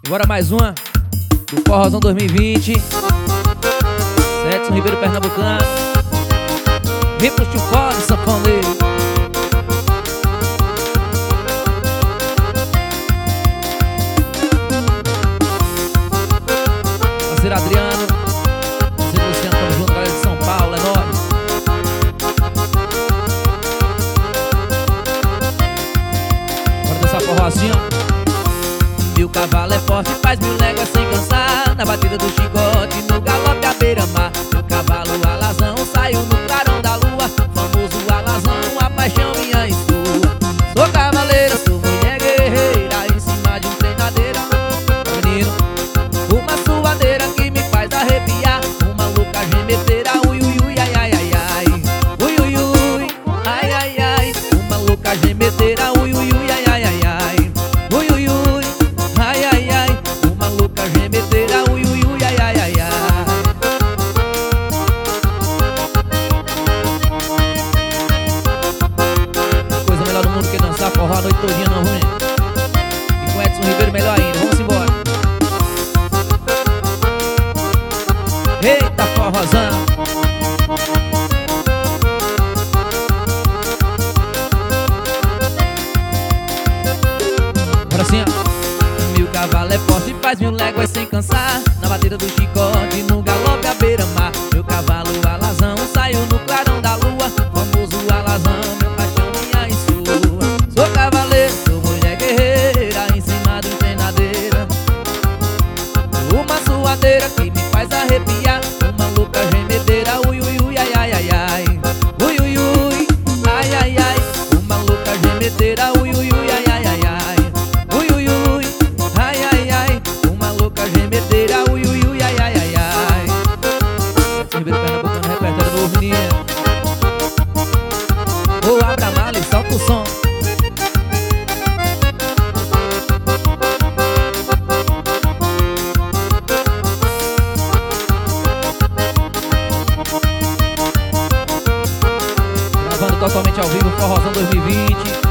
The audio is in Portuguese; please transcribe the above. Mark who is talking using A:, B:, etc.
A: Agora mais uma do Forrozão 2020. Edson Ribeiro Pernambucano. Vem pro chufó de sanfoneiro. Parceiro Adriano, parceiro Luciano, tamo junto, galera de São Paulo, é nóis. Bora dançar forró assim, ó. Meu cavalo é forte, faz 1000 léguas sem cansar. Na batida do chicote, no galope à beira-mar. Meu cavalo alazão saiu no clarão da lua. Famoso alazão, a paixão minha e sua. Sou cavaleira, sou mulher guerreira, em cima de um treinadeira. Menino, uma suadeira que me faz arrepiar. Uma louca gemeteira, ui ui ui, ai ai ai ai. Ui ui ui, ai ai ai. Uma louca gemeteira, ui ui ui, ai ai ai ai. Ui ui ui, ai ai ai. Uma louca gemeteira, ui ui ui, ai ai ai ai. Coisa melhor do mundo que dançar forró a noite todinha, não, ruim. E com Edson Ribeiro melhor ainda, vamos embora. Eita forrozão. Agora sim, ó. Meu cavalo é forte, faz 1000 léguas sem cansar. Na batida do chicote, no galope à beira-mar. Meu cavalo alazão saiu no clarão da lua. Famoso alazão, meu paixão, minha e sua. Sou cavaleiro, sou mulher guerreira, em cima de um treinadeira. Uma suadeira que me faz arrepiar. Uma louca gemedeira, ui ui ui, ai ai ai ai. Ui ui ui, ai ai ai. Uma louca gemedeira, ui ui ui, ai ai ai ai. Ui ui ui, ai ai ai. Uma louca gemedeira, ui ui ui, ai ai ai ai. Edson Ribeiro Pernambucano, repertório novo, menino. Ô, abra a mala e solta o som. Gravando totalmente ao vivo, Forrozão 2020.